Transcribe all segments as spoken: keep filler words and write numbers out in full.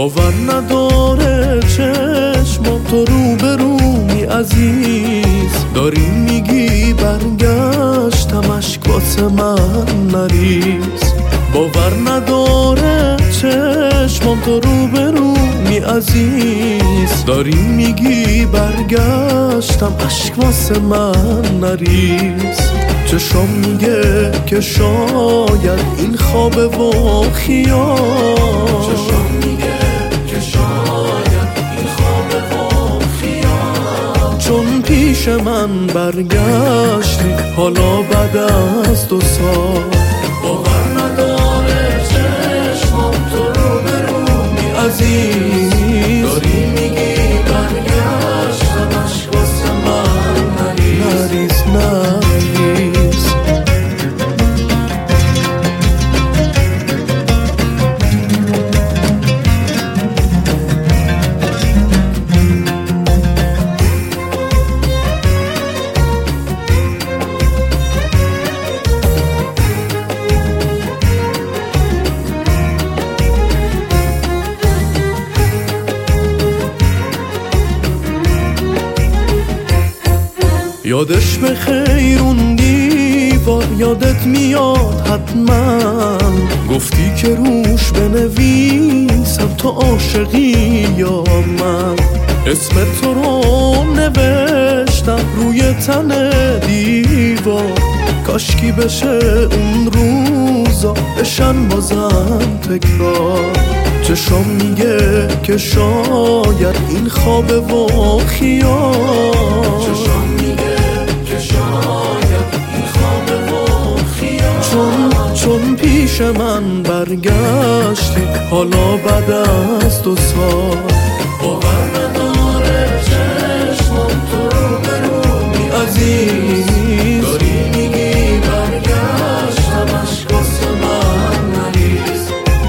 باور نداره چشمم تو رو به رومی عزیز، داری میگی برگشتم اشک واسه من نریز. باور نداره چشمم تو رو به رومی عزیز، داری میگی برگشتم اشک واسه من نریز. چشم میگه که شاید این خوابه و خیال، چشم میگه که شاید این خوابه و خیال. چون پیش من برگشتی حالا بعد از دو سال. باور نداره چشمم تو رو به رومی عزیز، داری میگی برگشتم اشک واسه من نریز نریز نریز. یادش به خیر اون دیوار یادت میاد حتما، گفتی که روش بنویسم تو عاشقی یا من. اسم تو رو نوشتم روی تن دیوار، کاشکی بشه اون روزا بشن بازم تکرار. چشم میگه که شاید این خوابه و خیال، چشم میگه که شاید این خوابه و خیال. چون چون پیش من برگشتی حالا بعد از دو سال. باور نداره چشمم تو رو به رومی عزیز، داری میگی برگشتم اشک واسه من نریز.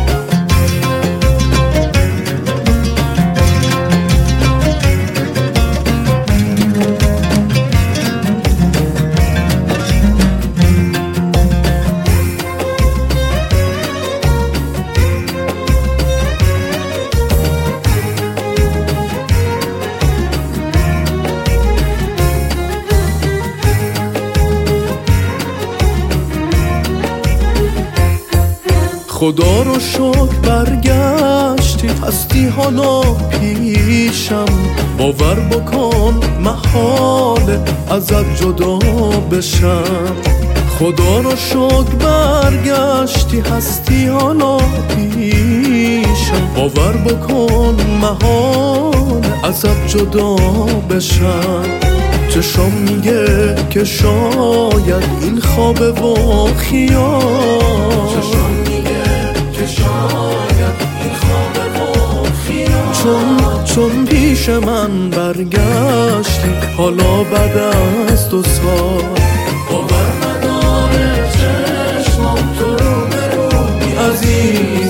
خدا رو شکر برگشتی هستی حالا پیشم. باور بکن محاله ازت جدا بشم. خدا رو شکر برگشتی هستی حالا پیشم. باور بکن محاله ازت جدا بشم. چشم میگه که شاید این خوابه و خیال، چشم میگه که شاید این خوابه و خیال. چون چون پیش من برگشتی حالا بعد از دو سال. باور نداره چشمم تو رو به رومی عزیز،